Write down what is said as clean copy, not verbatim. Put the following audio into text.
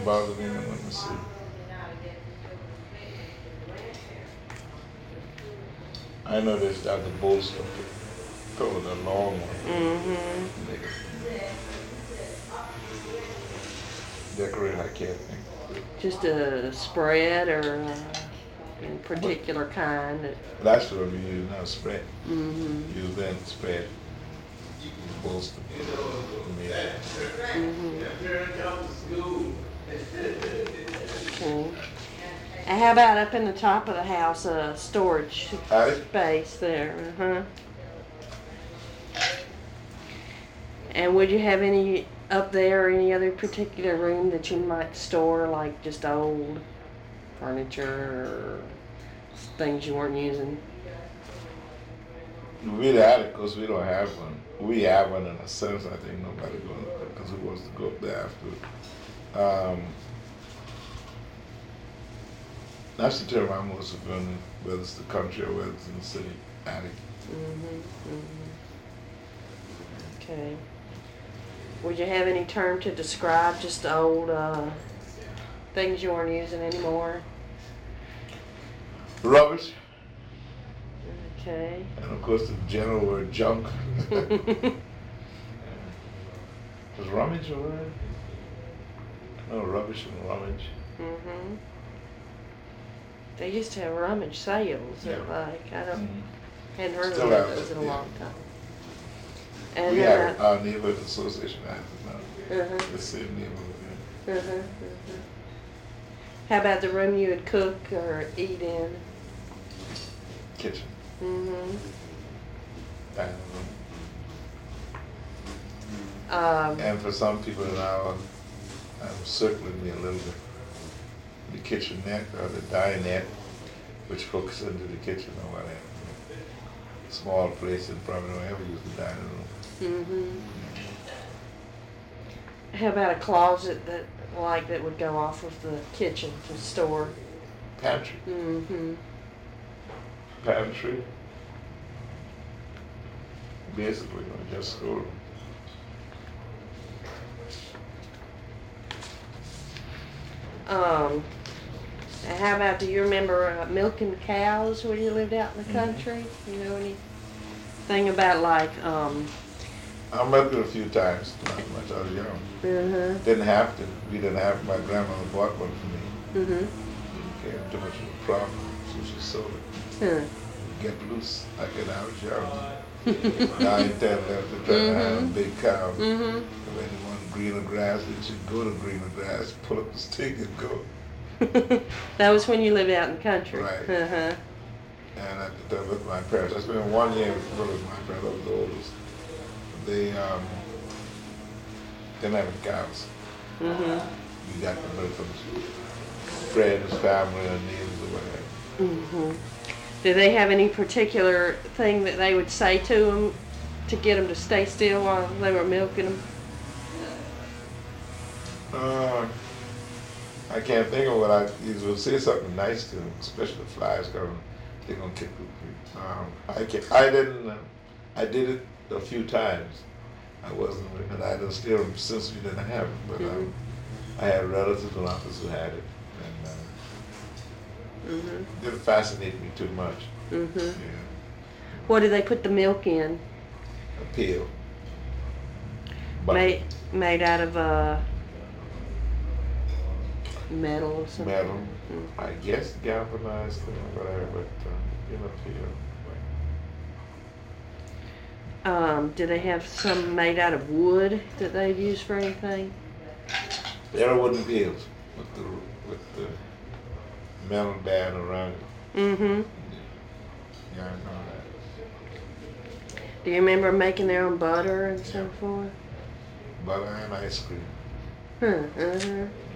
didn't bother me. Let me see. I know there's Dr. Bolster. Probably the long one. Mm-hmm. Decorate, I can't think. Just a spread or in particular kind. That's what we use now, spread. Mm-hmm. Use that spread. Bolster. Mm-hmm. Okay. And how about up in the top of the house, storage space there? Uh-huh. And would you have any up there, any other particular room that you might store, like just old furniture or things you weren't using? We'd have it because we don't have one. We have one in a sense. I think nobody going because who wants to go up there after. That's the term I'm most of in, whether it's the country or whether it's in the city, attic. Mm-hmm. Mm-hmm. Okay. Would you have any term to describe just old things you weren't using anymore? Rubbish. Okay. And of course the general word junk. Was rummage a word? No, rubbish and rummage. Mm-hmm. They used to have rummage sales. Yeah. Like I don't hadn't heard Still of have those it, in a yeah. long time. And We have our neighborhood association has it now. Uh-huh. The same neighborhood. Uh-huh. Uh-huh. How about the room you would cook or eat in? Kitchen. Mm-hmm. Dining room. Um, And for some people now, I'm circling me a little bit. The kitchenette or the dinette, which hooks into the kitchen or whatever. Small place and probably don't ever use the dining room. mm-hmm. How about a closet that would go off of the kitchen to store? Pantry. Mm-hmm. Pantry. Basically, just storeroom. And how about, do you remember milking cows when you lived out in the country? You know anything about I milked it a few times, not much. I was young. uh-huh. Didn't have to. We didn't have. My grandmother bought one for me. Mm-hmm. Didn't care too much of a problem, so she sold it. Huh. Get loose. I get out young. 9, 10 left to try to have a big cow. Mm-hmm. When you want greener grass, then you go to greener grass, pull up the stick and go. That was when you lived out in the country. Right. Uh-huh. And at the time with my parents, I spent 1 year with my parents. I was the oldest. They didn't have any cows. Mm-hmm. We got the milk from friends, family, and neighbors or whatever. Mm-hmm. Did they have any particular thing that they would say to them to get them to stay still while they were milking them? I can't think of what I would say something nice to them, especially the flies coming. They're gonna kick me. I did it a few times. I wasn't, and I didn't steal them since we didn't have it. But I had relatives and uncles who had it, and it didn't fascinate me too much. Mm-hmm. Yeah. What did they put the milk in? A pail. Made out of metal or something? Metal. I guess galvanized or whatever, but in a pail. Did they have some made out of wood that they'd use for anything? There are wooden pails with the metal band around it. Mm-hmm. Yeah, I know that. Do you remember making their own butter and so forth? Butter and ice cream. Huh. Uh-huh.